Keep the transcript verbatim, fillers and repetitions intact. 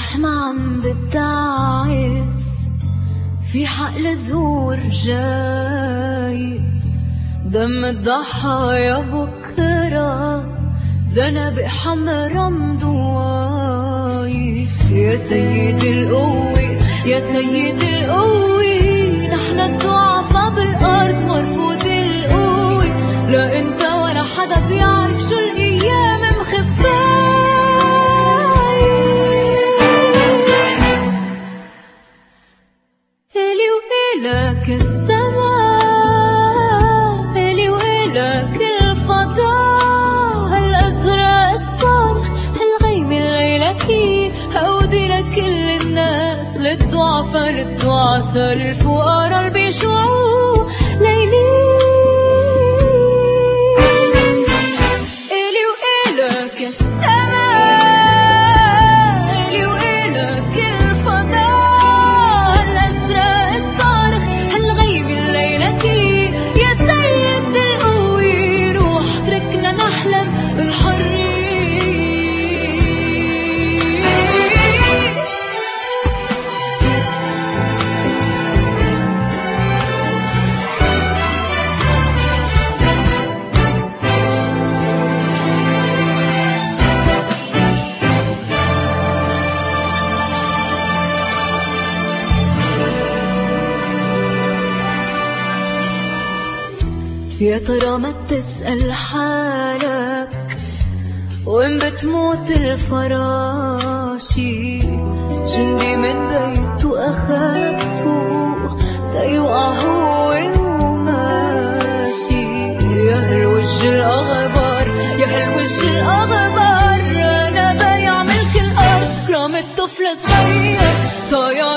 الزحمة عم بتعس، في حقل زهور جاي، دم الضحايا بكرة زنابق حمرا مضواي. يا سيدي القوي يا سيدي القوي، نحن الضعفاء بالأرض مرفوض القوي، لا انت ولا حدا بيعرف شو الأيام مخباي. إلي وإلك السماء، إلي وإلك الفضاء، الأزرق الصارخ، الغيم الليلكي، هودي لكل الناس، للضعفاء للضعساء، للفقراء اللي بيشوعوا ليلي. إلي وإلك السماء، إلي وإلك الفضاء، الأزرق الصارخ، الغيم الليلكي، يا سيد القوي، روح اتركنا نحلم بالحرية. يا ترى ما بتسأل حالك وين بتموت الفراشي؟ جندي من بيته أخذته تيوقع هو وماشي. يا هالوجه الأغبر يا هالوجه الأغبر، أنا بايع ملك الأرض، كرام الطفل صغير طايع